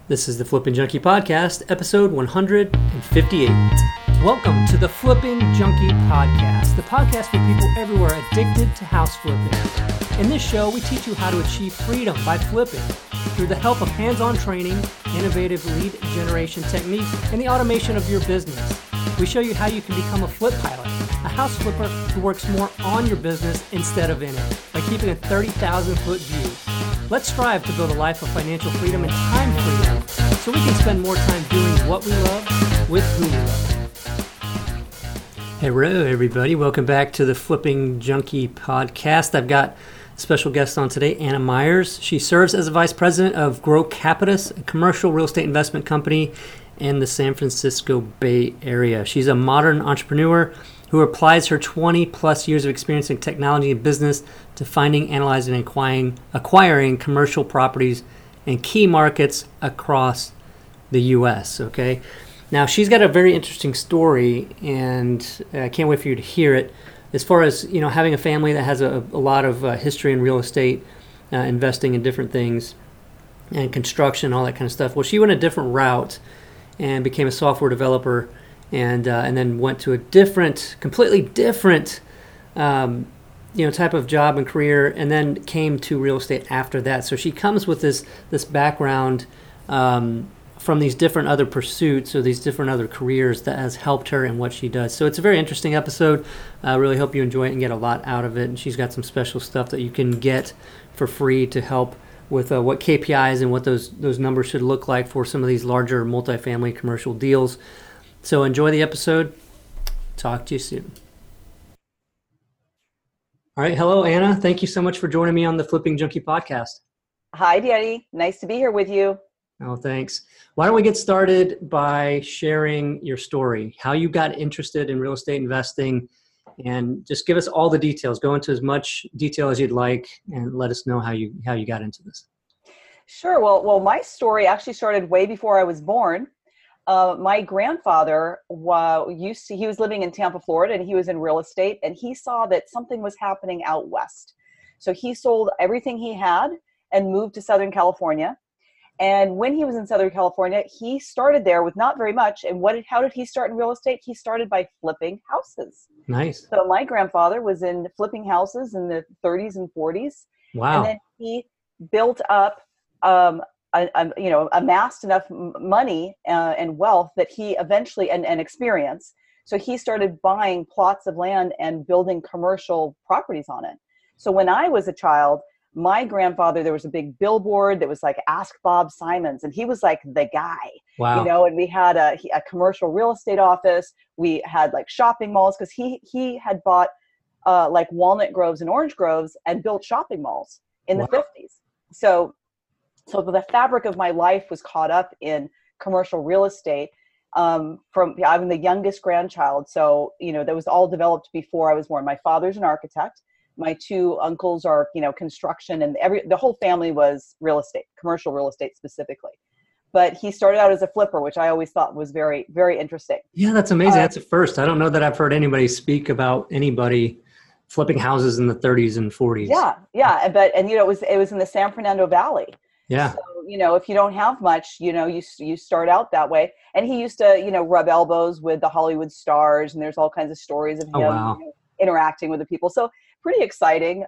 This is the Flipping Junkie Podcast, episode 158. Welcome to the Flipping Junkie Podcast, the podcast for people everywhere addicted to house flipping. In this show, we teach you how to achieve freedom by flipping through the help of hands-on training, innovative lead generation techniques, and the automation of your business. We show you how you can become a flip pilot, a house flipper who works more on your business instead of in it, by keeping a 30,000-foot view. Let's strive to build a life of financial freedom and time freedom so we can spend more time doing what we love with who we love. Hello, everybody. Welcome back to the Flipping Junkie Podcast. I've got a special guest on today, Anna Myers. She serves as a vice president of Grow Capitus, a commercial real estate investment company in the San Francisco Bay Area. She's a modern entrepreneur who applies her 20-plus years of experience in technology and business to finding, analyzing, and acquiring commercial properties in key markets across the U.S., okay? Now, she's got a very interesting story, and I can't wait for you to hear it. As far as, having a family that has a lot of history in real estate, investing in different things, and construction, all that kind of stuff. Well, she went a different route and became a software developer, and then went to a completely different, type of job and career, and then came to real estate after that. So she comes with this background from these different other pursuits or these different other careers that has helped her in what she does. So it's a very interesting episode. I really hope you enjoy it and get a lot out of it. And she's got some special stuff that you can get for free to help with what KPIs and what those numbers should look like for some of these larger multifamily commercial deals. So enjoy the episode. Talk to you soon. All right. Hello, Anna. Thank you so much for joining me on the Flipping Junkie Podcast. Hi, Danny. Nice to be here with you. Oh, thanks. Why don't we get started by sharing your story, how you got interested in real estate investing, and just give us all the details. Go into as much detail as you'd like and let us know how you got into this. Sure. Well, my story actually started way before I was born. My grandfather he was living in Tampa, Florida, and he was in real estate, and he saw that something was happening out west. So he sold everything he had and moved to Southern California. And when he was in Southern California, he started there with not very much. And how did he start in real estate? He started by flipping houses. Nice. So my grandfather was in flipping houses in the 30s and 40s. Wow. And then he built up, amassed enough money and wealth that he eventually, and experience. So he started buying plots of land and building commercial properties on it. So when I was a child, my grandfather, there was a big billboard that was like, Ask Bob Simons. And he was like the guy, Wow. And we had a commercial real estate office. We had like shopping malls because he had bought like walnut groves and orange groves and built shopping malls in the 50s. So the fabric of my life was caught up in commercial real estate. I'm the youngest grandchild. So, that was all developed before I was born. My father's an architect. My two uncles are, construction, and the whole family was real estate, commercial real estate specifically. But he started out as a flipper, which I always thought was very, very interesting. Yeah, that's amazing. That's a first. I don't know that I've heard anybody speak about anybody flipping houses in the 30s and 40s. Yeah. But it was in the San Fernando Valley. Yeah. So, if you don't have much, you start out that way. And he used to, rub elbows with the Hollywood stars, and there's all kinds of stories of him wow. Interacting with the people. So pretty exciting.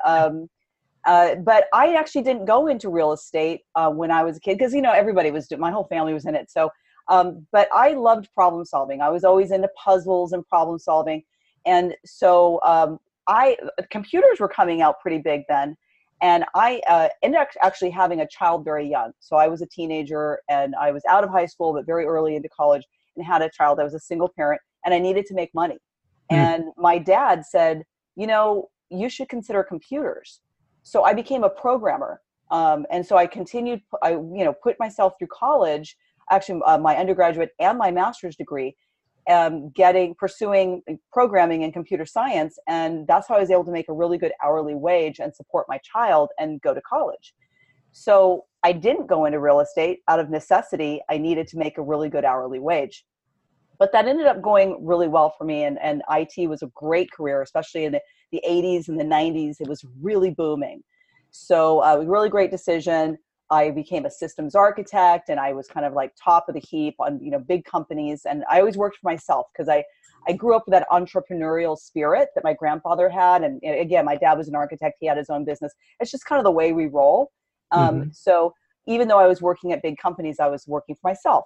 But I actually didn't go into real estate when I was a kid because, everybody was my whole family was in it. So, but I loved problem solving. I was always into puzzles and problem solving. And so computers were coming out pretty big then. And I ended up actually having a child very young. So I was a teenager and I was out of high school, but very early into college, and had a child. I was a single parent and I needed to make money. And my dad said, you should consider computers. So I became a programmer. And so I continued, put myself through college, actually my undergraduate and my master's degree, pursuing programming and computer science. And that's how I was able to make a really good hourly wage and support my child and go to college. So I didn't go into real estate out of necessity. I needed to make a really good hourly wage. But that ended up going really well for me. And IT was a great career, especially in the 80s and the 90s. It was really booming. So it was a really great decision. I became a systems architect, and I was kind of like top of the heap on, big companies. And I always worked for myself because I grew up with that entrepreneurial spirit that my grandfather had. And again, my dad was an architect. He had his own business. It's just kind of the way we roll. So even though I was working at big companies, I was working for myself.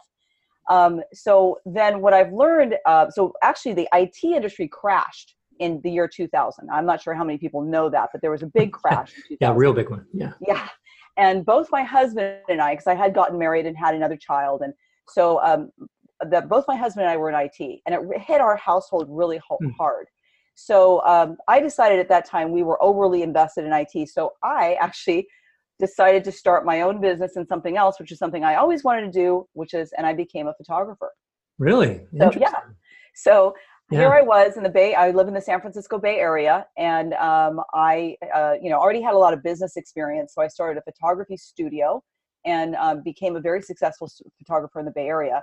So then what I've learned, so actually the IT industry crashed in the year 2000. I'm not sure how many people know that, but there was a big crash in 2000. Yeah, real big one. Yeah. Yeah. And both my husband and I, because I had gotten married and had another child, and so both my husband and I were in IT, and it hit our household really hard. So I decided at that time we were overly invested in IT. So I actually decided to start my own business in something else, which is something I always wanted to do, and I became a photographer. Really? So, yeah. So here I was in the Bay. I live in the San Francisco Bay Area, and I, already had a lot of business experience. So I started a photography studio and became a very successful photographer in the Bay Area.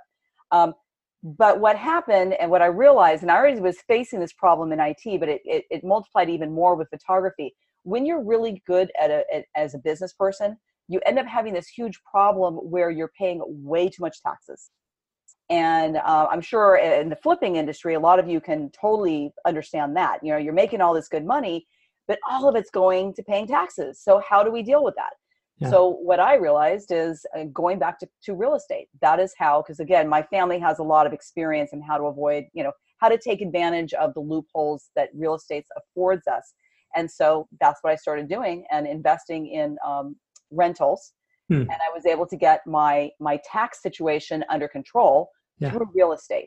But what happened, and what I realized, and I already was facing this problem in IT, but it multiplied even more with photography. When you're really good as a business person, you end up having this huge problem where you're paying way too much taxes. And I'm sure in the flipping industry, a lot of you can totally understand that. You're making all this good money, but all of it's going to paying taxes. So how do we deal with that? Yeah. So what I realized is going back to real estate. That is how, because again, my family has a lot of experience in how to avoid, how to take advantage of the loopholes that real estate affords us. And so that's what I started doing and investing in rentals. And I was able to get my tax situation under control through real estate.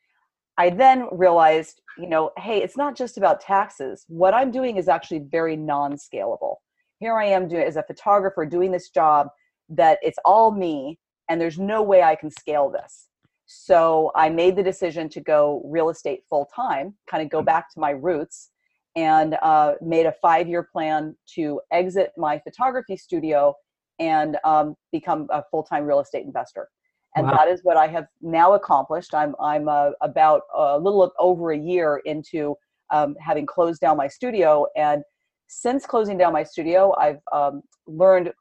I then realized, hey, it's not just about taxes. What I'm doing is actually very non-scalable. Here I am as a photographer doing this job that it's all me, and there's no way I can scale this. So I made the decision to go real estate full time, kind of go back to my roots, and made a 5-year plan to exit my photography studio and become a full-time real estate investor. And that is what I have now accomplished. I'm about a little over a year into having closed down my studio. And since closing down my studio, I've learned,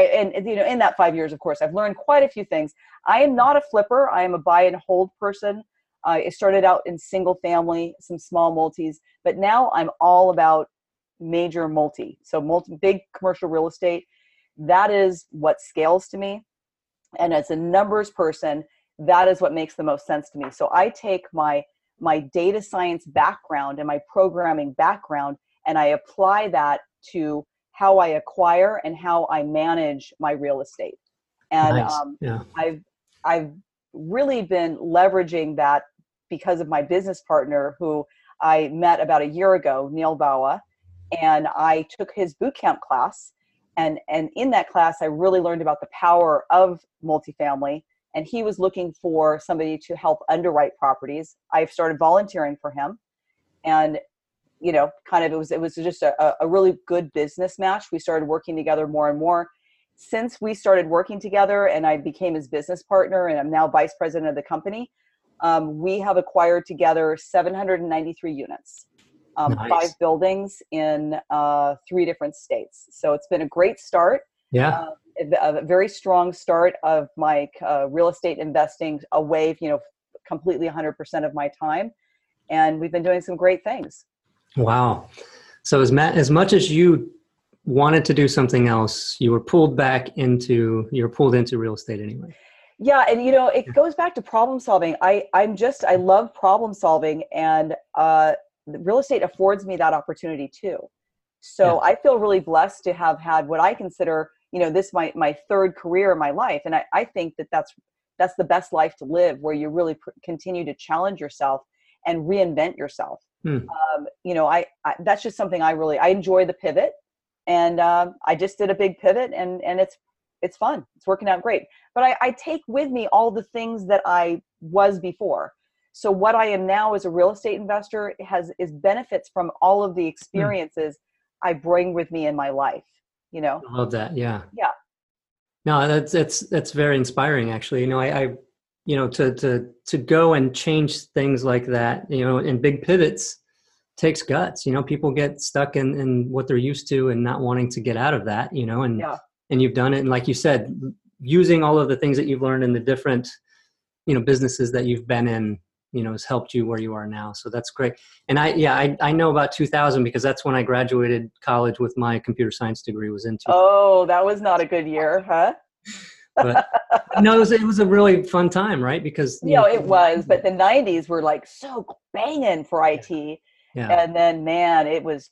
in that 5 years, of course, I've learned quite a few things. I am not a flipper. I am a buy and hold person. I started out in single family, some small multis, but now I'm all about major multi. So big commercial real estate. That is what scales to me. And as a numbers person, that is what makes the most sense to me. So I take my data science background and my programming background, and I apply that to how I acquire and how I manage my real estate. And nice. I've really been leveraging that because of my business partner who I met about a year ago, Neil Bawa, and I took his bootcamp class. And in that class, I really learned about the power of multifamily. And he was looking for somebody to help underwrite properties. I started volunteering for him. And, it was just a really good business match. We started working together more and more. Since we started working together and I became his business partner and I'm now vice president of the company, we have acquired together 793 units. Nice. 5 buildings in 3 different states. So it's been a great start. Yeah. A very strong start of my real estate investing away, completely 100% of my time. And we've been doing some great things. Wow. So as much as you wanted to do something else, you were pulled into real estate anyway. Yeah. And, it goes back to problem solving. I love problem solving, and real estate affords me that opportunity too. So I feel really blessed to have had what I consider, this my third career in my life. And I think that's the best life to live, where you really continue to challenge yourself and reinvent yourself. That's just something I enjoy the pivot, and I just did a big pivot, and it's fun. It's working out great. But I take with me all the things that I was before. So what I am now as a real estate investor is benefits from all of the experiences I bring with me in my life. I love that. Yeah. Yeah. No, that's very inspiring, actually. I to go and change things like that, in big pivots takes guts. People get stuck in what they're used to and not wanting to get out of that, and and you've done it. And like you said, using all of the things that you've learned in the different, businesses that you've been in, has helped you where you are now. So that's great. And I know about 2000 because that's when I graduated college with my computer science degree, was in 2000. Oh, that was not a good year, huh? But no, it was a really fun time, right? Because it was, but the 90s were like so banging for IT. Yeah. And then, man, it was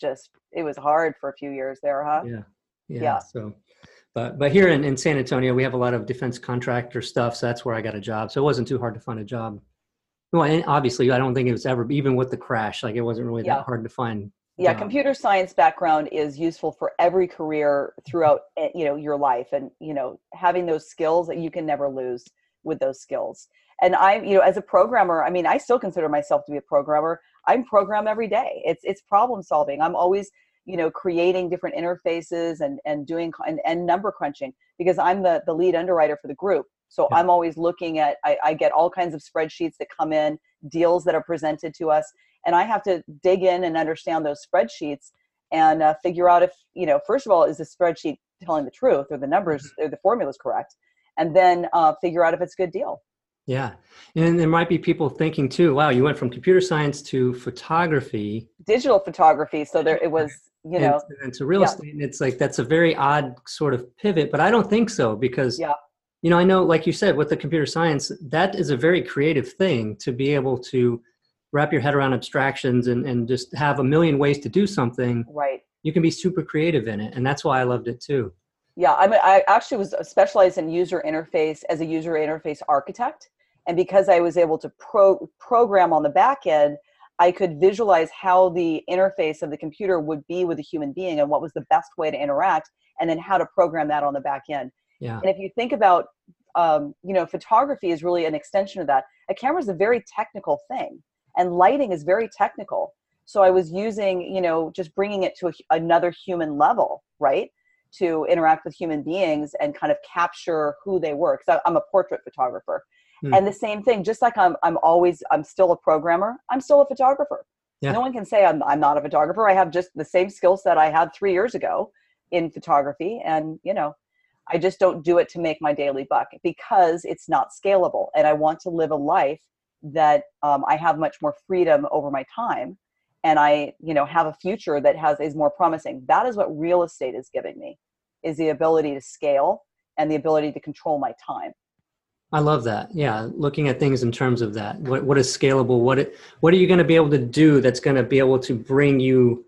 hard for a few years there, huh? Yeah. So, but here in San Antonio, we have a lot of defense contractor stuff. So that's where I got a job. So it wasn't too hard to find a job. Well, and obviously, I don't think it was ever, even with the crash, like it wasn't really that hard to find. Yeah, computer science background is useful for every career throughout, your life, and having those skills that you can never lose with those skills. And as a programmer, I mean, I still consider myself to be a programmer. I program every day. It's problem solving. I'm always creating different interfaces and doing and number crunching, because I'm the lead underwriter for the group. So I'm always looking at, I get all kinds of spreadsheets that come in, deals that are presented to us, and I have to dig in and understand those spreadsheets and figure out if, first of all, is the spreadsheet telling the truth, or the numbers or the formula's correct, and then figure out if it's a good deal. Yeah. And there might be people thinking too, wow, you went from computer science to photography. Digital photography. So there it was, And to real estate. And it's like, that's a very odd sort of pivot, but I don't think so, because, I know, like you said, with the computer science, that is a very creative thing, to be able to wrap your head around abstractions and just have a million ways to do something. Right. You can be super creative in it. And that's why I loved it too. Yeah, I actually was specialized in user interface as a user interface architect. And because I was able to program on the back end, I could visualize how the interface of the computer would be with a human being and what was the best way to interact, and then how to program that on the back end. Yeah. And if you think about, photography is really an extension of that. A camera is a very technical thing, and lighting is very technical. So I was using, just bringing it to another human level, right? To interact with human beings and kind of capture who they were. Because I'm a portrait photographer. And the same thing, just like I'm still a programmer, I'm still a photographer. Yeah. No one can say I'm not a photographer. I have just the same skill set I had 3 years ago in photography. And, I just don't do it to make my daily buck, because it's not scalable. And I want to live a life that I have much more freedom over my time. And I, have a future that is more promising. That is what real estate is giving me, is the ability to scale and the ability to control my time. I love that. Yeah. Looking at things in terms of that, what is scalable? What are you going to be able to do that's going to be able to bring you,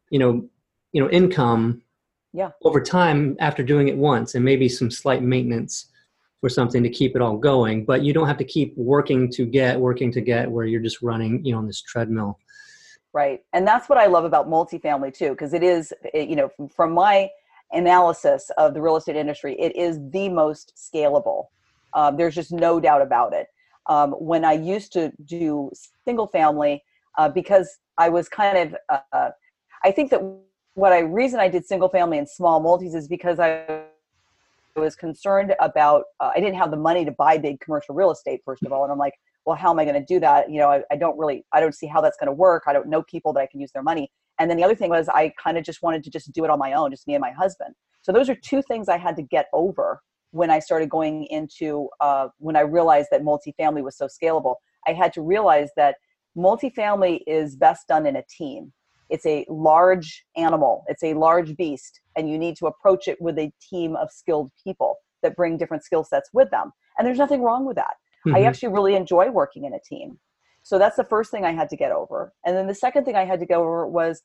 income over time after doing it once, and maybe some slight maintenance or something to keep it all going, but you don't have to keep working to get where you're just running, on this treadmill. Right. And that's what I love about multifamily too, because it is, from my analysis of the real estate industry, it is the most scalable. There's just no doubt about it. When I used to do single family, because I was kind of, I think that reason I did single family and small multis is because I was concerned about, I didn't have the money to buy big commercial real estate, first of all. And I'm like, well, how am I going to do that? I don't see how that's going to work. I don't know people that I can use their money. And then the other thing was, I kind of just wanted to just do it on my own, just me and my husband. So those are two things I had to get over when I started going into, when I realized that multifamily was so scalable. I had to realize that multifamily is best done in a team. It's a large animal. It's a large beast. And you need to approach it with a team of skilled people that bring different skill sets with them. And there's nothing wrong with that. Mm-hmm. I actually really enjoy working in a team. So that's the first thing I had to get over. And then the second thing I had to get over was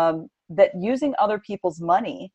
that using other people's money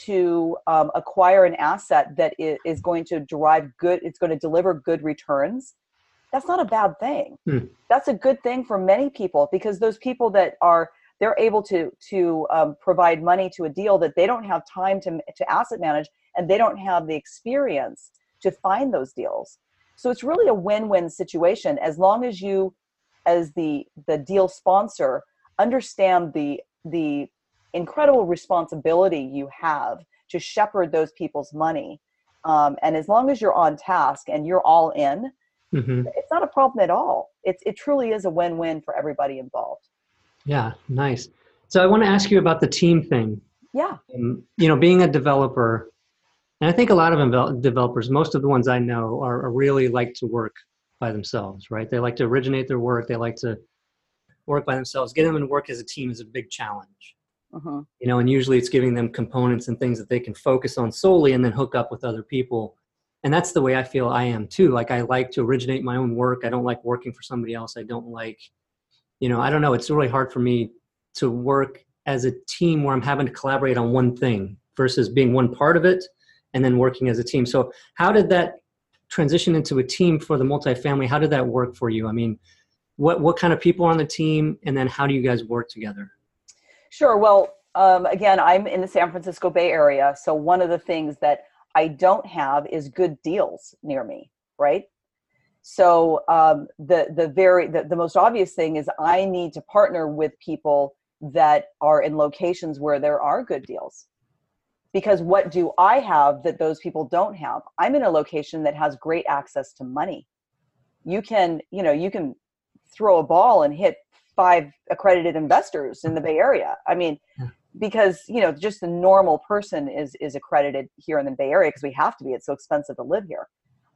to acquire an asset that is going to it's going to deliver good returns, that's not a bad thing. That's a good thing for many people, because those people they're able to provide money to a deal that they don't have time to asset manage, and they don't have the experience to find those deals. So it's really a win-win situation, as long as you, as the deal sponsor, understand the incredible responsibility you have to shepherd those people's money. And as long as you're on task and you're all in, it's not a problem at all. It truly is a win-win for everybody involved. Yeah, nice. So I want to ask you about the team thing. Yeah. Being a developer, And I think a lot of developers, most of the ones I know, are really like to work by themselves, right? They like to originate their work. They like to work by themselves. Getting them to work as a team is a big challenge. Hmm. And usually it's giving them components and things that they can focus on solely and then hook up with other people. And that's the way I feel I am too. Like I like to originate my own work. I don't like working for somebody else. I don't like, I don't know. It's really hard for me to work as a team where I'm having to collaborate on one thing versus being one part of it and then working as a team. So how did that transition into a team for the multifamily? How did that work for you? I mean, what kind of people are on the team, and then how do you guys work together? Sure. Well, again, I'm in the San Francisco Bay Area. So one of the things that I don't have is good deals near me, right? So the most obvious thing is I need to partner with people that are in locations where there are good deals. Because what do I have that those people don't have? I'm in a location that has great access to money. You can throw a ball and hit 5 accredited investors in the Bay Area. I mean, Yeah. because just the normal person is accredited here in the Bay Area because we have to be. It's so expensive to live here.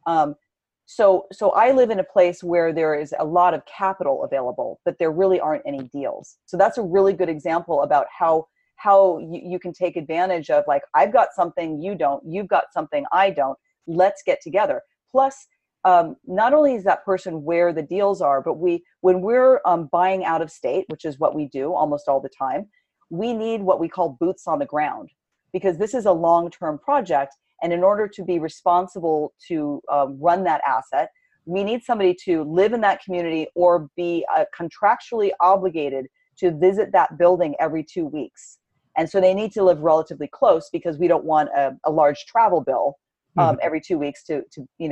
So I live in a place where there is a lot of capital available, but there really aren't any deals. So that's a really good example about how you can take advantage of, like, I've got something you don't, you've got something I don't. Let's get together. Plus, not only is that person where the deals are, but when we're buying out of state, which is what we do almost all the time, we need what we call boots on the ground, because this is a long-term project. And in order to be responsible to run that asset, we need somebody to live in that community or be contractually obligated to visit that building every 2 weeks. And so they need to live relatively close because we don't want a large travel bill every 2 weeks to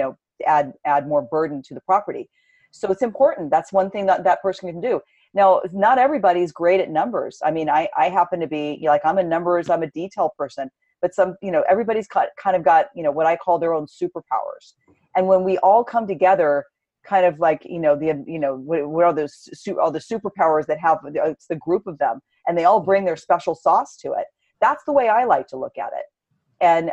add more burden to the property. So it's important. That's one thing that person can do. Now, not everybody's great at numbers. I mean, I happen to be, like, I'm a detail person, but everybody's kind of got, what I call their own superpowers. And when we all come together, kind of like, what are those, all the superpowers that have, it's the group of them, and they all bring their special sauce to it. That's the way I like to look at it. And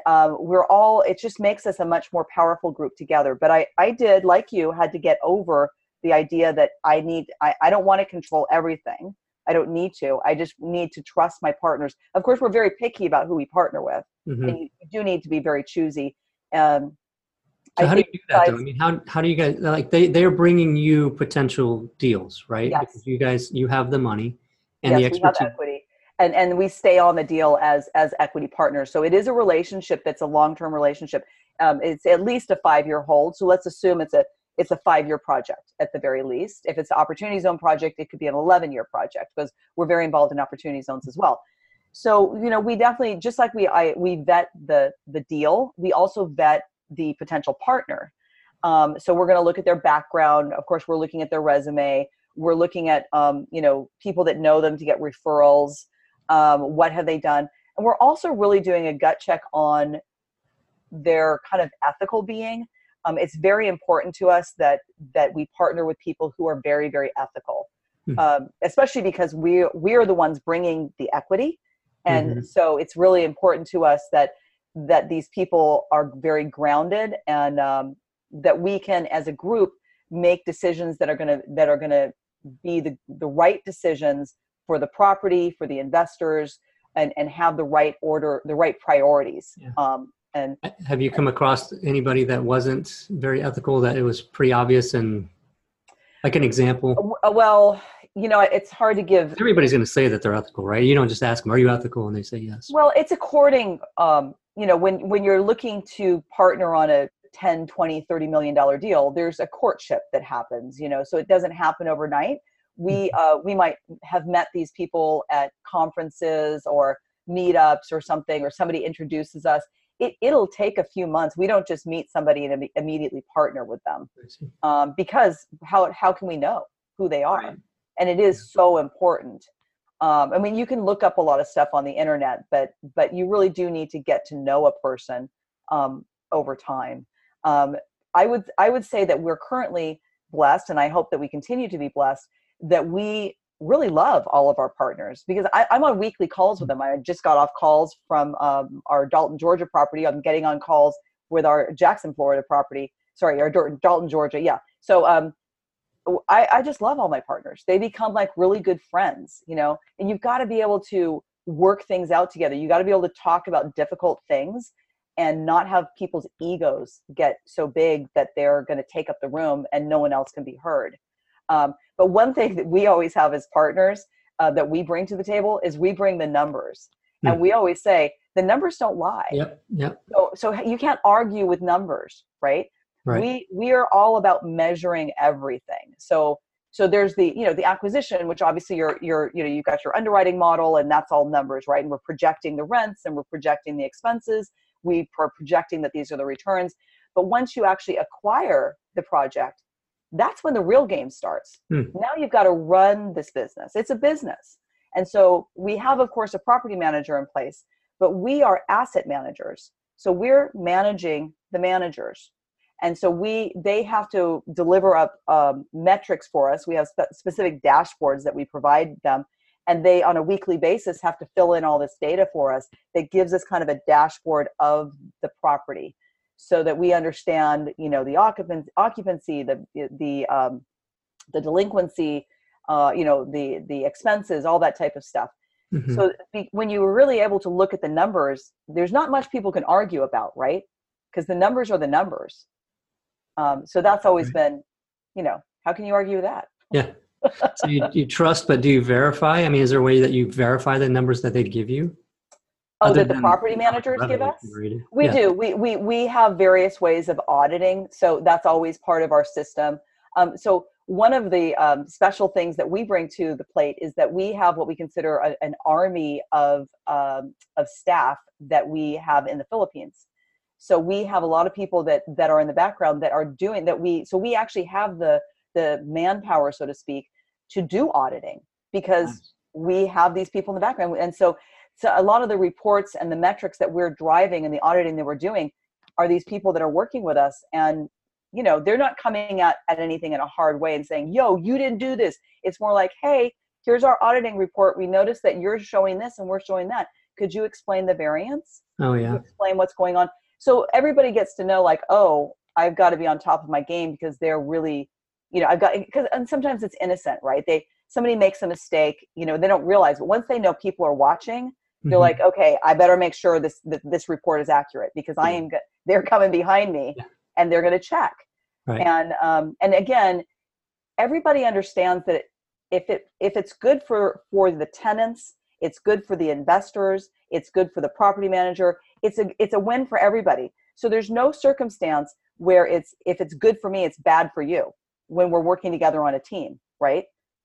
it just makes us a much more powerful group together. But I did, like you, had to get over the idea that I don't want to control everything. I don't need to. I just need to trust my partners. Of course, we're very picky about who we partner with. Mm-hmm. And you do need to be very choosy. So I how do think you do that though? I mean, how do you guys, like, they're bringing you potential deals, right? yes. Because you have the money and the Yes, we have expertise. equity. And we stay on the deal as equity partners. So it is a relationship that's a long-term relationship. It's at least a 5-year hold. So let's assume it's a 5-year project at the very least. If it's an opportunity zone project, it could be an 11-year project because we're very involved in opportunity zones as well. So, we definitely, just like we vet the deal, we also vet the potential partner. So we're going to look at their background. Of course, we're looking at their resume. We're looking at, people that know them to get referrals. What have they done? And we're also really doing a gut check on their kind of ethical being. It's very important to us that we partner with people who are very, very ethical, especially because we are the ones bringing the equity. And so it's really important to us that these people are very grounded, and that we can, as a group, make decisions that are going to be the right decisions for the property, for the investors, and have the right order, the right priorities. Yeah. And have you come across anybody that wasn't very ethical, that it was pretty obvious, and like an example? Well, it's hard to give. Everybody's going to say that they're ethical, right? You don't just ask them, are you ethical? And they say yes. Well, it's according, when you're looking to partner on a 10, 20, $30 million deal, there's a courtship that happens, so it doesn't happen overnight. We might have met these people at conferences or meetups or something, or somebody introduces us. It'll take a few months. We don't just meet somebody and immediately partner with them, because how can we know who they are? Right. And it is so important. I mean, you can look up a lot of stuff on the internet, but you really do need to get to know a person over time. I would say that we're currently blessed, and I hope that we continue to be blessed, that we really love all of our partners because I'm on weekly calls with them. I just got off calls from our Dalton, Georgia property. I'm getting on calls with our Jackson, Florida property. Sorry, our Dalton, Georgia. Yeah. So I just love all my partners. They become like really good friends, you know, and you've got to be able to work things out together. You got to be able to talk about difficult things and not have people's egos get so big that they're going to take up the room and no one else can be heard. But one thing that we always have as partners that we bring to the table is we bring the numbers. And we always say the numbers don't lie. Yep. So you can't argue with numbers, right? We are all about measuring everything. So there's the, you know, the acquisition, which obviously you've got your underwriting model and that's all numbers, right? And we're projecting the rents and we're projecting the expenses. We are projecting that these are the returns. But once you actually acquire the project, that's when the real game starts. Now you've got to run this business. It's a business. And so we have, of course, a property manager in place, but we are asset managers. So we're managing the managers. And so they have to deliver up metrics for us. We have specific dashboards that we provide them. And they, on a weekly basis, have to fill in all this data for us that gives us kind of a dashboard of the property, so that we understand, you know, the occupancy, the delinquency, you know, the expenses, all that type of stuff. So when you were really able to look at the numbers, there's not much people can argue about, right? Because the numbers are the numbers. So that's always been, you know, how can you argue with that? Yeah. So you trust, but do you verify? I mean, is there a way that you verify the numbers that they give you? Oh, that the property managers give us? We do. We have various ways of auditing. So that's always part of our system. So one of the special things that we bring to the plate is that we have what we consider an army of staff that we have in the Philippines. So we have a lot of people that are in the background that are doing that. So we actually have the manpower, so to speak, to do auditing because we have these people in the background. And so a lot of the reports and the metrics that we're driving and the auditing that we're doing are these people that are working with us. And, you know, they're not coming at anything in a hard way and saying, yo, you didn't do this. It's more like, hey, here's our auditing report. We noticed that you're showing this and we're showing that. Could you explain the variance? Oh, yeah. Explain what's going on. So everybody gets to know, like, oh, I've got to be on top of my game because they're really, you know, and sometimes it's innocent, right? Somebody makes a mistake, you know, they don't realize, but once they know people are watching, they're like, okay, I better make sure this report is accurate because they're coming behind me and they're going to check. Right. And again, everybody understands that if it's good for the tenants, it's good for the investors, it's good for the property manager, it's a win for everybody. So there's no circumstance where if it's good for me, it's bad for you when we're working together on a team, right?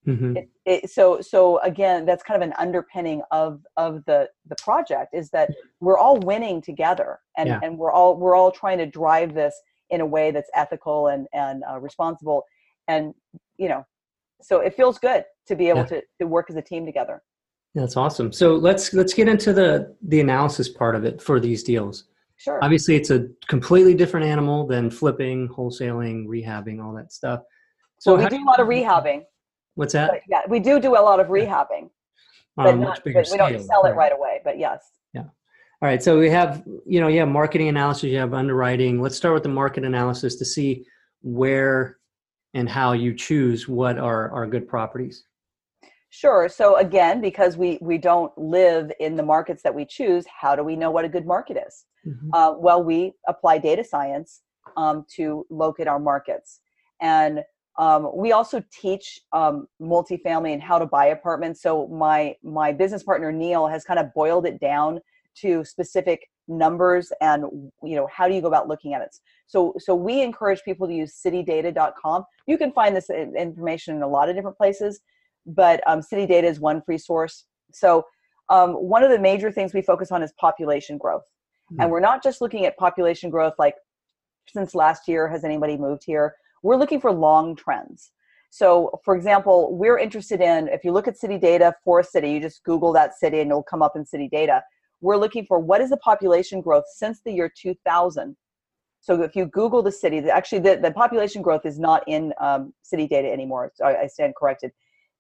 So again, that's kind of an underpinning of the project is that we're all winning together and we're all trying to drive this in a way that's ethical and responsible. And, you know, so it feels good to be able to work as a team together. That's awesome. So let's get into the analysis part of it for these deals. Sure. Obviously, it's a completely different animal than flipping, wholesaling, rehabbing, all that stuff. So we do a lot of rehabbing. What's that? But yeah, we do a lot of rehabbing, but we don't sell it right away. But yes. Yeah. All right. So we have, marketing analysis. You have underwriting. Let's start with the market analysis to see where and how you choose what are good properties. Sure. So again, because we don't live in the markets that we choose, how do we know what a good market is? Well, we apply data science to locate our markets. And we also teach multifamily and how to buy apartments. So my business partner, Neil, has kind of boiled it down to specific numbers and, how do you go about looking at it? So we encourage people to use citydata.com. You can find this information in a lot of different places, but City Data is one free source. So one of the major things we focus on is population growth. And we're not just looking at population growth like since last year, has anybody moved here? We're looking for long trends. So for example, we're interested in, if you look at city data for a city, you just Google that city and it'll come up in city data. We're looking for what is the population growth since the year 2000. So if you Google the city, actually the population growth is not in city data anymore. So I stand corrected.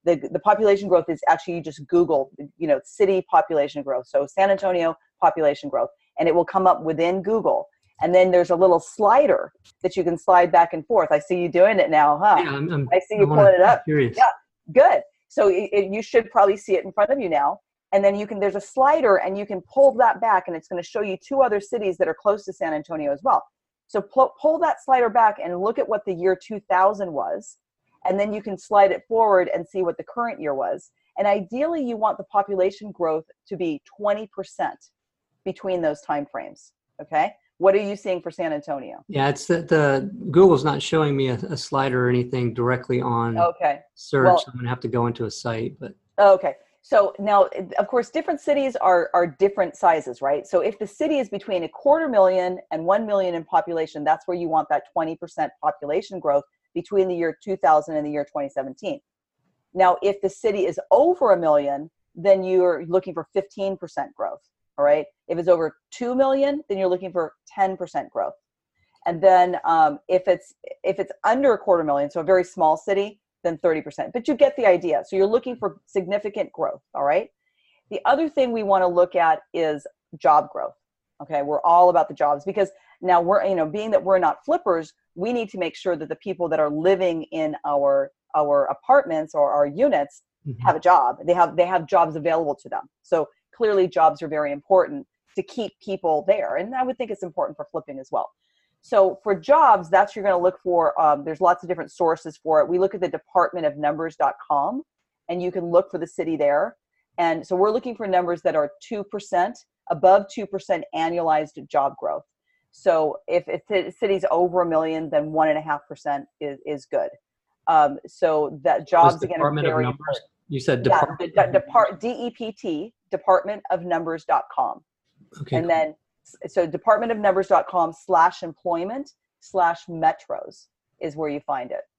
The population growth is actually, you just Google, city population growth. So San Antonio population growth, and it will come up within Google. And then there's a little slider that you can slide back and forth. I see you doing it now, huh? Yeah, I see you pulling it up. Curious. Yeah, good. So you should probably see it in front of you now. And then there's a slider, and you can pull that back, and it's going to show you 2 other cities that are close to San Antonio as well. So pull that slider back and look at what the year 2000 was. And then you can slide it forward and see what the current year was. And ideally, you want the population growth to be 20% between those time frames. Okay. What are you seeing for San Antonio? Yeah, it's the Google's not showing me a slider or anything directly on search. Well, I'm going to have to go into a site. But okay. So now, of course, different cities are different sizes, right? So if the city is between 250,000 and 1 million in population, that's where you want that 20% population growth between the year 2000 and the year 2017. Now, if the city is over 1 million, then you're looking for 15% growth. All right. If it's over 2 million, then you're looking for 10% growth. And then if it's under 250,000, so a very small city, then 30%. But you get the idea. So you're looking for significant growth. All right. The other thing we want to look at is job growth. Okay. We're all about the jobs, because now we're, being that we're not flippers, we need to make sure that the people that are living in our apartments or our units have a job. They have jobs available to them. So clearly jobs are very important to keep people there. And I would think it's important for flipping as well. So for jobs, that's you're going to look for, there's lots of different sources for it. We look at the departmentofnumbers.com, and you can look for the city there. And so we're looking for numbers that are 2%, above 2% annualized job growth. So if the city's over 1 million, then 1.5% is good. So that jobs, again, are very important. You said Department. DEPT, departmentofnumbers.com. Okay. And then, so departmentofnumbers.com/employment/metros is where you find it.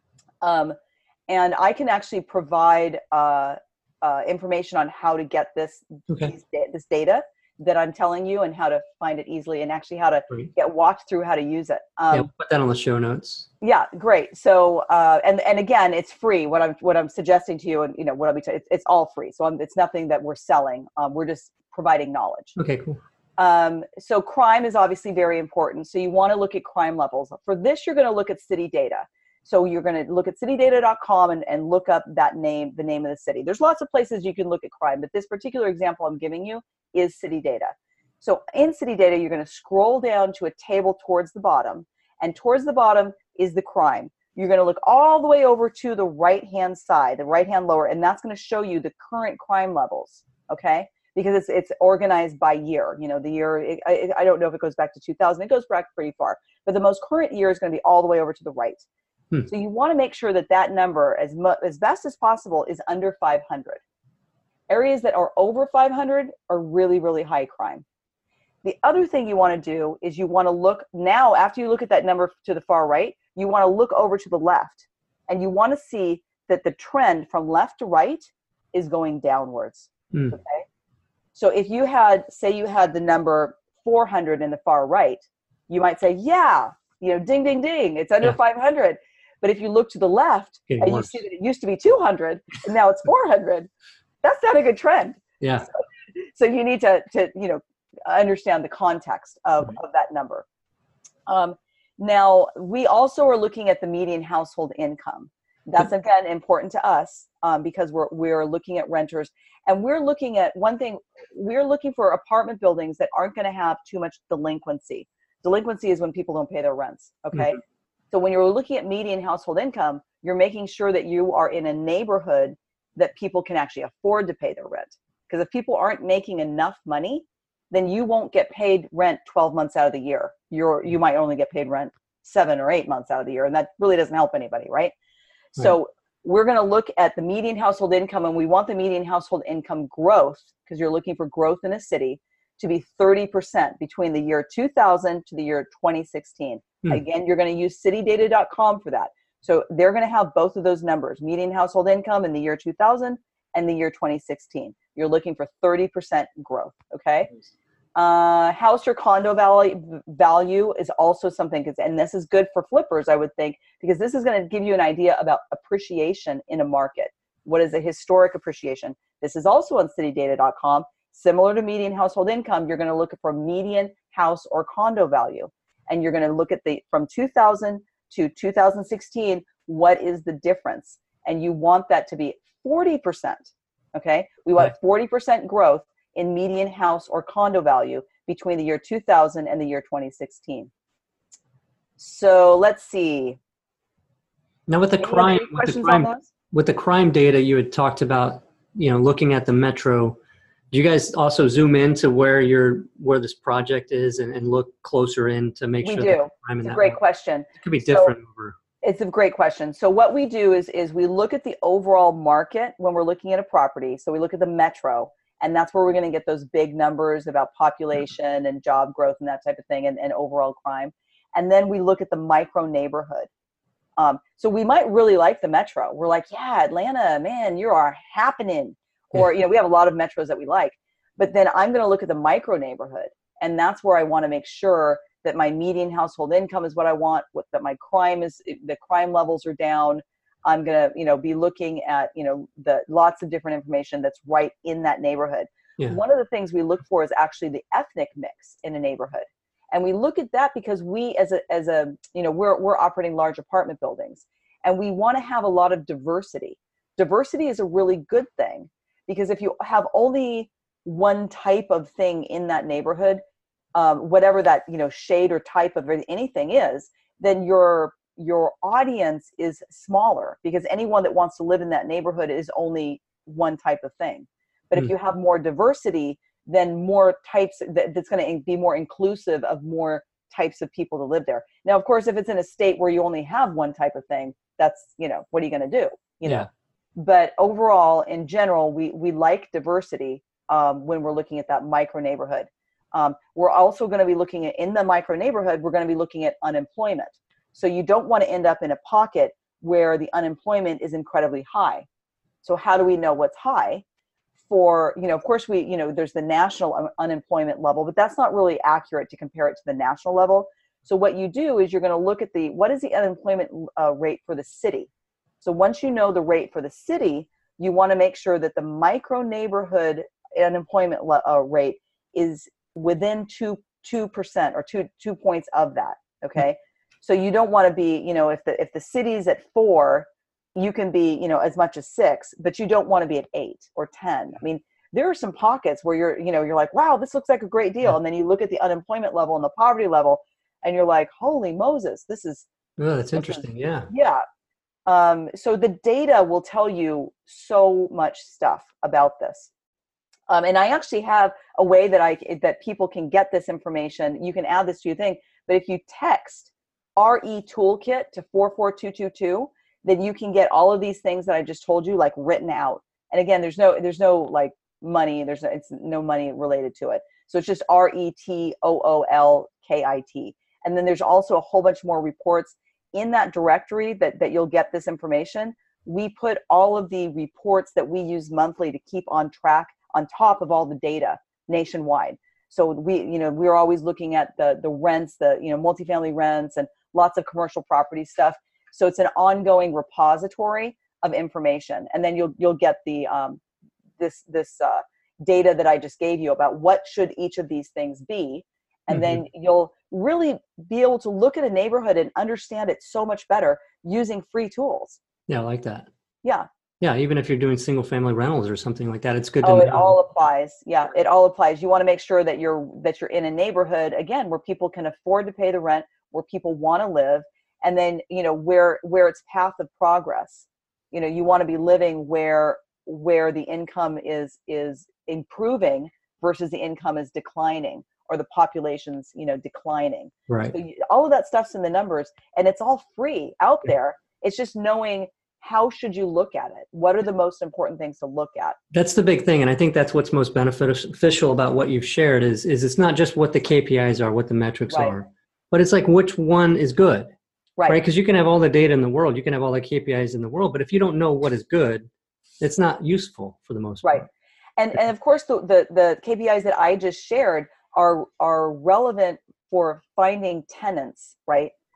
And I can actually provide information on how to get this data that I'm telling you, and how to find it easily, and actually how to get walked through how to use it. We'll put that on the show notes. Yeah, great. So, and again, it's free. What I'm suggesting to you, and what I'll be it's all free. So it's nothing that we're selling. We're just providing knowledge. Okay, cool. So crime is obviously very important. So you want to look at crime levels. For this, you're going to look at city data. So you're going to look at citydata.com and look up the name of the city. There's lots of places you can look at crime, but this particular example I'm giving you is city data. So in city data, you're going to scroll down to a table towards the bottom, and towards the bottom is the crime. You're going to look all the way over to the right-hand side, the right-hand lower, and that's going to show you the current crime levels, okay? Because it's organized by year. The year, I don't know if it goes back to 2000. It goes back pretty far. But the most current year is going to be all the way over to the right. So you want to make sure that number, as best as possible, is under 500. Areas that are over 500 are really, really high crime. The other thing you want to do is you want to look now, after you look at that number to the far right, you want to look over to the left, and you want to see that the trend from left to right is going downwards. Okay. So if you had the number 400 in the far right, you might say, ding, ding, ding, it's under 500. But if you look to the left and you see that it used to be 200 and now it's 400, that's not a good trend. Yeah. So you need to understand the context of that number. Now, we also are looking at the median household income. That's, again, important to us because we're looking at renters. And we're looking at one thing, we're looking for apartment buildings that aren't going to have too much delinquency. Delinquency is when people don't pay their rents, okay? So when you're looking at median household income, you're making sure that you are in a neighborhood that people can actually afford to pay their rent. Because if people aren't making enough money, then you won't get paid rent 12 months out of the year. You might only get paid rent 7 or 8 months out of the year, and that really doesn't help anybody, right? So we're going to look at the median household income, and we want the median household income growth, because you're looking for growth in a city, to be 30% between the year 2000 to the year 2016. Again, you're going to use citydata.com for that. So they're going to have both of those numbers, median household income in the year 2000 and the year 2016. You're looking for 30% growth, okay? House or condo value is also something, and this is good for flippers, I would think, because this is going to give you an idea about appreciation in a market. What is a historic appreciation? This is also on citydata.com. Similar to median household income, you're going to look for median house or condo value. And you're going to look at from 2000 to 2016, what is the difference? And you want that to be 40%. Okay. We want 40% growth in median house or condo value between the year 2000 and the year 2016. So let's see. Now with the crime data, you had talked about, looking at the metro. Do you guys also zoom into where this project is and look closer in to make sure? We do. It's a great question. It could be different over. It's a great question. So what we do is we look at the overall market when we're looking at a property. So we look at the metro, and that's where we're going to get those big numbers about population and job growth and that type of thing, and overall crime. And then we look at the micro neighborhood. So we might really like the metro. We're like, yeah, Atlanta, man, you are happening. Or, we have a lot of metros that we like. But then I'm going to look at the micro neighborhood. And that's where I want to make sure that my median household income is what I want, that my the crime levels are down. I'm going to, be looking at, the lots of different information that's right in that neighborhood. Yeah. One of the things we look for is actually the ethnic mix in a neighborhood. And we look at that because we, we're operating large apartment buildings, and we want to have a lot of diversity. Diversity is a really good thing, because if you have only one type of thing in that neighborhood, whatever that, shade or type of anything is, then your audience is smaller, because anyone that wants to live in that neighborhood is only one type of thing. But if you have more diversity, then more types, that's going to be more inclusive of more types of people to live there. Now, of course, if it's in a state where you only have one type of thing, that's, what are you going to do? You know? But overall, in general, we like diversity when we're looking at that micro neighborhood. We're also going to be looking at, in the micro neighborhood, we're going to be looking at unemployment. So you don't want to end up in a pocket where the unemployment is incredibly high. So how do we know what's high? For, of course, there's the national unemployment level, but that's not really accurate to compare it to the national level. So what you do is you're going to look at what is the unemployment rate for the city. So once you know the rate for the city, you want to make sure that the micro neighborhood unemployment rate is within 2% or 2 points of that. Okay. So you don't want to be, if the city's at 4, you can be, as much as 6, but you don't want to be at 8 or 10. I mean, there are some pockets where you're like, wow, this looks like a great deal. And then you look at the unemployment level and the poverty level, and you're like, holy Moses, this is. Oh, that's interesting. Yeah. Yeah. So the data will tell you so much stuff about this. And I actually have a way that people can get this information. You can add this to your thing, but if you text RE Toolkit to 44222, then you can get all of these things that I just told you, like, written out. And again, there's no like money. It's no money related to it. So it's just RETOOLKIT. And then there's also a whole bunch more reports in that directory that you'll get this information. We put all of the reports that we use monthly to keep on track on top of all the data nationwide. So we're always looking at the rents, the multifamily rents, and lots of commercial property stuff. So it's an ongoing repository of information, and then you'll get the this data that I just gave you about what should each of these things be, and then you'll really be able to look at a neighborhood and understand it so much better using free tools. Yeah, I like that. Yeah. Yeah, even if you're doing single family rentals or something like that, it's good to know. It all applies. Yeah, it all applies. You want to make sure that you're in a neighborhood, again, where people can afford to pay the rent, where people want to live. And then, where it's path of progress, you want to be living where the income is improving versus the income is declining, or the population's, declining. Right. So all of that stuff's in the numbers, and it's all free out there. It's just knowing how should you look at it? What are the most important things to look at? That's the big thing. And I think that's what's most beneficial about what you've shared is it's not just what the KPIs are, what the metrics are, but it's like which one is good. Right. Because you can have all the data in the world, you can have all the KPIs in the world, but if you don't know what is good, it's not useful for the most part. Right. And of course, the KPIs that I just shared are relevant for finding tenants, right?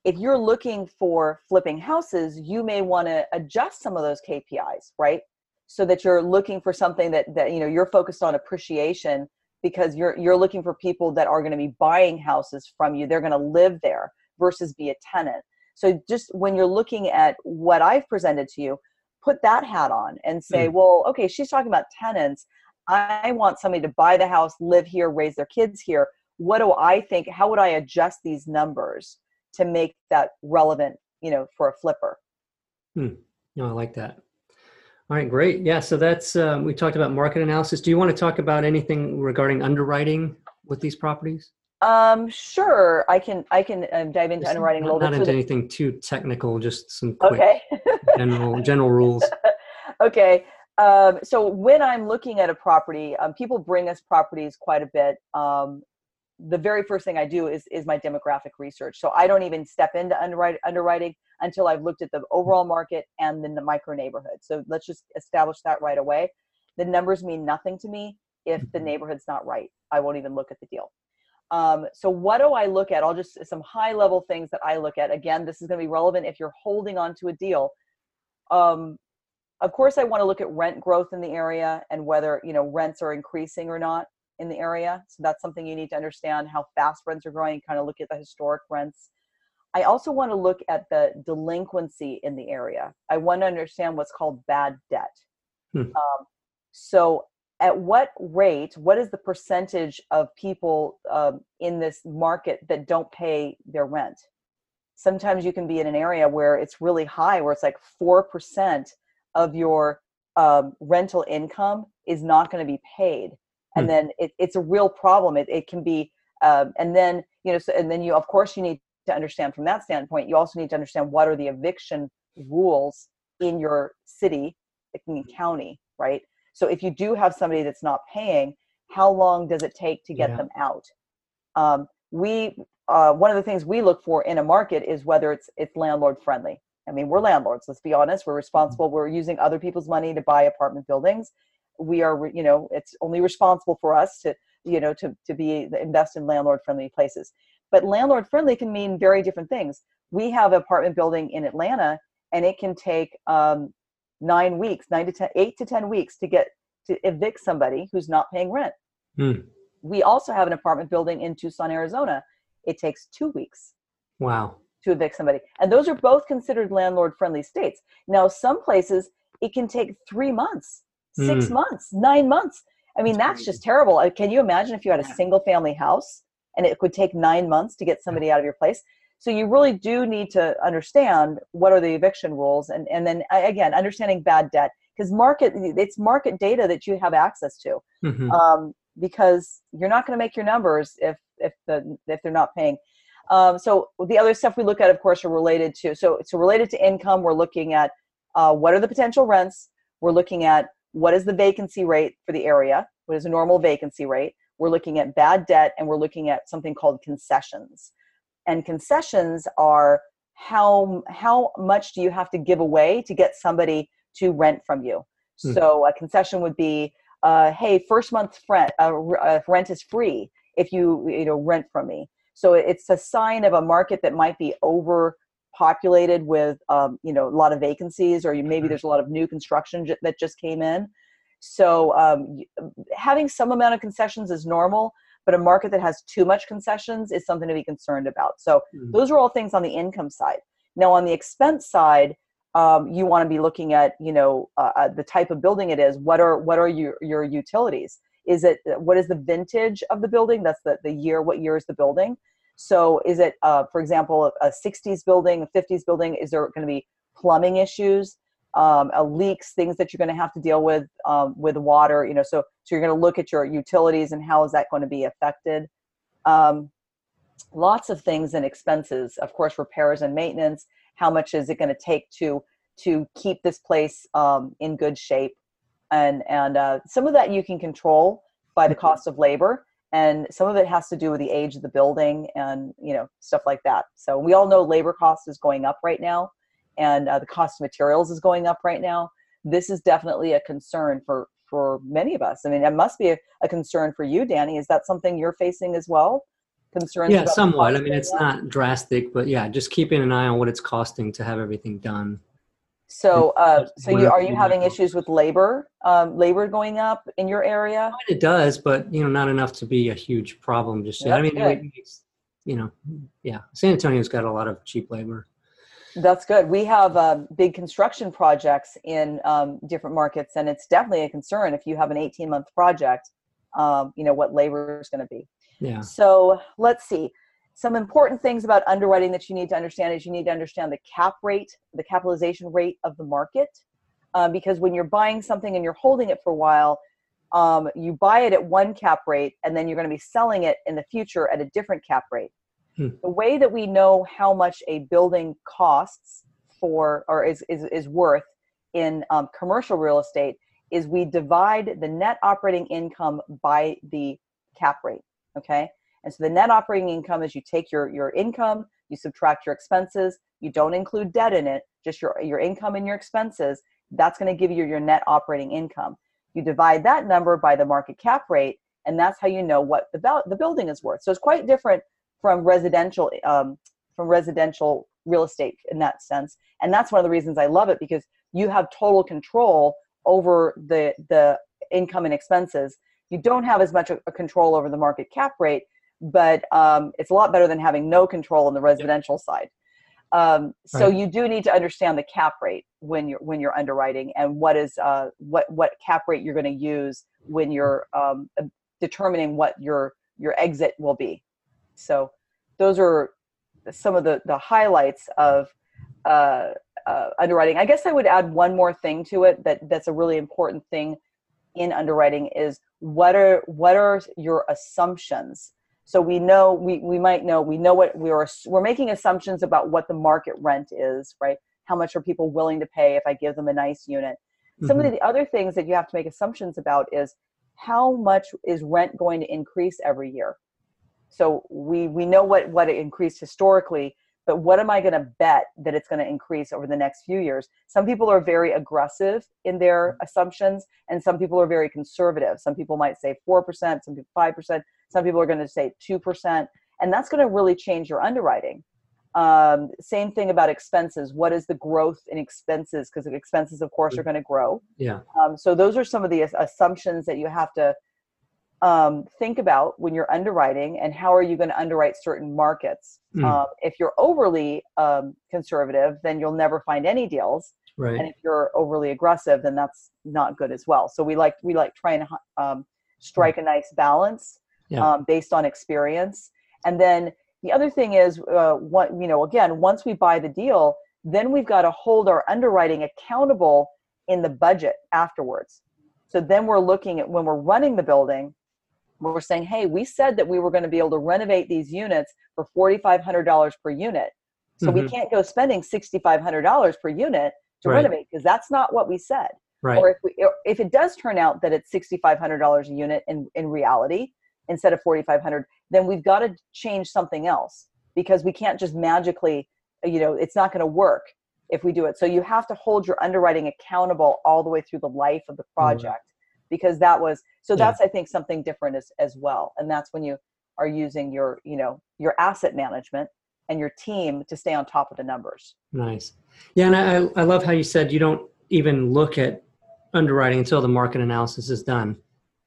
if you're looking for flipping houses, you may want to adjust some of those KPIs, right? So that you're looking for something that you're focused on appreciation, because you're looking for people that are going to be buying houses from you. They're going to live there versus be a tenant. So just when you're looking at what I've presented to you, put that hat on and say, well, okay, she's talking about tenants. I want somebody to buy the house, live here, raise their kids here. What do I think? How would I adjust these numbers to make that relevant, for a flipper? No, I like that. All right, great. Yeah, so that's we talked about market analysis. Do you want to talk about anything regarding underwriting with these properties? Sure. I can dive into underwriting a little bit. Not into anything too technical, just some quick Okay. general rules. Okay. So when I'm looking at a property, people bring us properties quite a bit. The very first thing I do is my demographic research. So I don't even step into underwriting until I've looked at the overall market and then the micro neighborhood. So let's just establish that right away. The numbers mean nothing to me if the neighborhood's not right. I won't even look at the deal. So what do I look at? I'll just some high level things that I look at. Again, this is going to be relevant if you're holding on to a deal. Of course, I want to look at rent growth in the area and whether, rents are increasing or not in the area. So that's something you need to understand, how fast rents are growing, kind of look at the historic rents. I also want to look at the delinquency in the area. I want to understand what's called bad debt. So at what rate, what is the percentage of people in this market that don't pay their rent? Sometimes you can be in an area where it's really high, where it's like 4% of your rental income is not going to be paid. And then it's a real problem. It can be, and then, and then of course you need to understand from that standpoint, you also need to understand what are the eviction rules in your city, in county, right? So if you do have somebody that's not paying, how long does it take to get them out? One of the things we look for in a market is whether it's landlord friendly. I mean, we're landlords, let's be honest. We're responsible. We're using other people's money to buy apartment buildings. We are, it's only responsible for us to invest in landlord friendly places. But landlord friendly can mean very different things. We have an apartment building in Atlanta, and it can take 8 to 10 weeks to evict somebody who's not paying rent. We also have an apartment building in Tucson, Arizona. It takes 2 weeks. Wow. To evict somebody. And those are both considered landlord friendly states. Now, some places it can take 3 months, 6 months, 9 months. I mean, that's just terrible. Can you imagine if you had a single family house and it could take 9 months to get somebody out of your place? So you really do need to understand what are the eviction rules, and then again, understanding bad debt, because it's market data that you have access to, because you're not going to make your numbers if they're not paying. So the other stuff we look at, of course, are related to related to income. We're looking at what are the potential rents. We're looking at what is the vacancy rate for the area. What is a normal vacancy rate? We're looking at bad debt, and we're looking at something called concessions. And concessions are how much do you have to give away to get somebody to rent from you. So a concession would be, hey, first month's rent is free if you rent from me. So it's a sign of a market that might be overpopulated with a lot of vacancies, or maybe there's a lot of new construction that just came in. So having some amount of concessions is normal, but a market that has too much concessions is something to be concerned about. So those are all things on the income side. Now on the expense side, you want to be looking at the type of building it is. What are your utilities? What is the vintage of the building? That's the year. What year is the building? So is it, for example, a 60s building, a 50s building? Is there going to be plumbing issues, leaks, things that you're going to have to deal with water? So you're going to look at your utilities and how is that going to be affected? Lots of things and expenses, of course, repairs and maintenance. How much is it going to take to keep this place in good shape? And some of that you can control by the cost of labor, and some of it has to do with the age of the building and stuff like that. So we all know labor cost is going up right now, and the cost of materials is going up right now. This is definitely a concern for many of us. I mean, it must be a concern for you, Danny. Is that something you're facing as well? concerns Yeah, about the somewhat. I cost mean, going it's up? not drastic, but yeah, just keeping an eye on what it's costing to have everything done. And So, are whatever you you having know. issues with labor going up in your area? It does, but not enough to be a huge problem just yet. I That's mean, good. you know, yeah, San Antonio's got a lot of cheap labor. That's good. We have big construction projects in different markets, and it's definitely a concern if you have an 18-month project, what labor is going to be. Yeah. So let's see. Some important things about underwriting that you need to understand is you need to understand the cap rate, the capitalization rate of the market, because when you're buying something and you're holding it for a while, you buy it at one cap rate, and then you're going to be selling it in the future at a different cap rate. The way that we know how much a building costs for or is worth in commercial real estate is we divide the net operating income by the cap rate. Okay. And so the net operating income is you take your income, you subtract your expenses, you don't include debt in it, just your income and your expenses. That's going to give you your net operating income. You divide that number by the market cap rate, and that's how you know what the building is worth. So it's quite different from residential real estate in that sense. And that's one of the reasons I love it, because you have total control over the income and expenses. You don't have as much a control over the market cap rate, but it's a lot better than having no control on the residential side. So Right. you do need to understand the cap rate when you're underwriting, and what cap rate you're going to use when you're determining what your exit will be. So those are some of the highlights of underwriting. I guess I would add one more thing to it that's a really important thing in underwriting is what are your assumptions. So we know we know what we're making assumptions about what the market rent is, right? How much are people willing to pay if I give them a nice unit? Some of the other things that you have to make assumptions about is how much is rent going to increase every year. So we know what it increased historically, but what am I going to bet that it's going to increase over the next few years? Some people are very aggressive in their assumptions, and some people are very conservative. Some people might say 4%, some people 5%, some people are going to say 2%, and that's going to really change your underwriting. Same thing about expenses. What is the growth in expenses? Because expenses, of course, are going to grow. Yeah. So those are some of the assumptions that you have to think about when you're underwriting, and how are you going to underwrite certain markets. If you're overly conservative, then you'll never find any deals. Right. And if you're overly aggressive, then that's not good as well. So we like trying to strike a nice balance based on experience. And then the other thing is, again, once we buy the deal, then we've got to hold our underwriting accountable in the budget afterwards. So then we're looking at, when we're running the building, we're saying, hey, we said that we were going to be able to renovate these units for $4,500 per unit. So we can't go spending $6,500 per unit to renovate, because that's not what we said. Right. Or if it does turn out that it's $6,500 a unit in reality instead of $4,500, then we've got to change something else, because we can't just magically, it's not going to work if we do it. So you have to hold your underwriting accountable all the way through the life of the project, because that's, I think, something different as well. And that's when you are using your asset management and your team to stay on top of the numbers. Nice. Yeah. And I love how you said you don't even look at underwriting until the market analysis is done.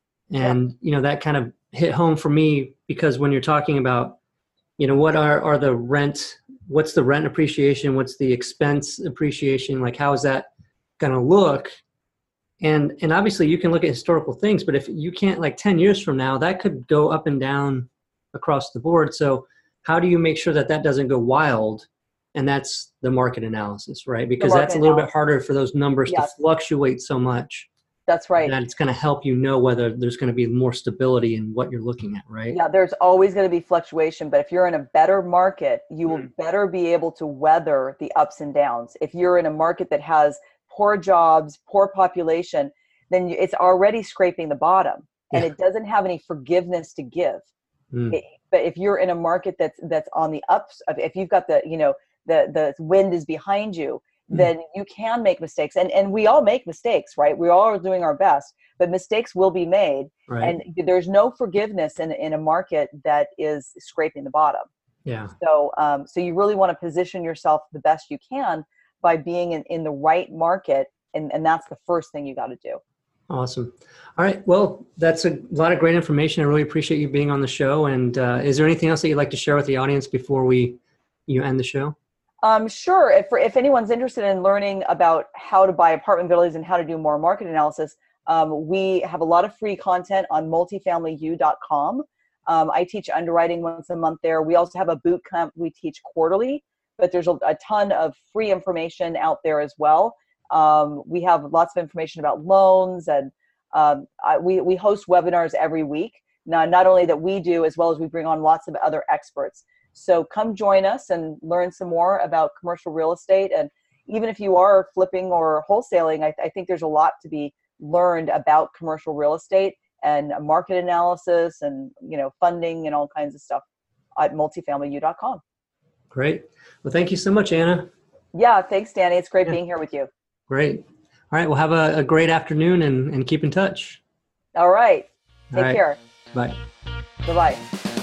And, that kind of hit home for me, because when you're talking about, what are the rent, what's the rent appreciation? What's the expense appreciation? Like, how is that going to look? And obviously you can look at historical things, but if you can't, like 10 years from now, that could go up and down across the board. So how do you make sure that doesn't go wild? And that's the market analysis, right? Because that's a little bit harder for those numbers to fluctuate so much. That's right. That it's going to help you know whether there's going to be more stability in what you're looking at, right? Yeah, there's always going to be fluctuation, but if you're in a better market, you will better be able to weather the ups and downs. If you're in a market that has poor jobs, poor population, then it's already scraping the bottom, and it doesn't have any forgiveness to give. But if you're in a market that's on the ups, if you've got the wind is behind you, then you can make mistakes. And we all make mistakes, right? We all are doing our best, but mistakes will be made. Right. And there's no forgiveness in a market that is scraping the bottom. Yeah. So, so you really want to position yourself the best you can by being in the right market. And that's the first thing you got to do. Awesome. All right. Well, that's a lot of great information. I really appreciate you being on the show. And is there anything else that you'd like to share with the audience before you end the show? Sure. If anyone's interested in learning about how to buy apartment buildings and how to do more market analysis, we have a lot of free content on multifamilyu.com. I teach underwriting once a month there. We also have a boot camp we teach quarterly, but there's a ton of free information out there as well. We have lots of information about loans, and we host webinars every week. Now, not only that we do, as well as we bring on lots of other experts. So come join us and learn some more about commercial real estate. And even if you are flipping or wholesaling, I think there's a lot to be learned about commercial real estate and market analysis and, funding and all kinds of stuff at multifamilyu.com. Great. Well, thank you so much, Anna. Yeah, thanks, Danny. It's great being here with you. Great. All right. Well, have a great afternoon and keep in touch. All right. Take care. Bye. Bye-bye.